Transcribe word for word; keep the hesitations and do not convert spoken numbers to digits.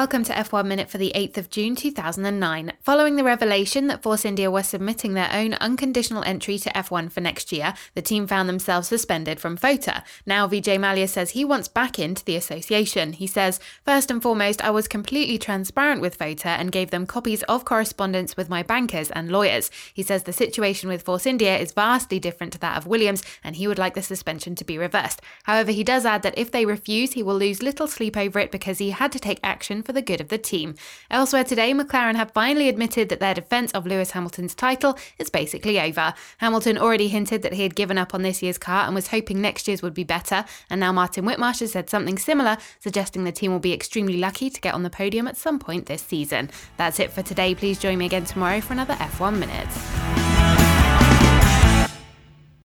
Welcome to F one Minute for the eighth of June two thousand nine. Following the revelation that Force India were submitting their own unconditional entry to F one for next year, the team found themselves suspended from FOTA. Now Vijay Mallya says he wants back into the association. He says, "First and foremost, I was completely transparent with FOTA and gave them copies of correspondence with my bankers and lawyers." He says the situation with Force India is vastly different to that of Williams and he would like the suspension to be reversed. However, he does add that if they refuse, he will lose little sleep over it because he had to take action for the good of the team. Elsewhere today, McLaren have finally admitted that their defence of Lewis Hamilton's title is basically over. Hamilton already hinted that he had given up on this year's car and was hoping next year's would be better, and now Martin Whitmarsh has said something similar, suggesting the team will be extremely lucky to get on the podium at some point this season. That's it for today. Please join me again tomorrow for another F one Minute.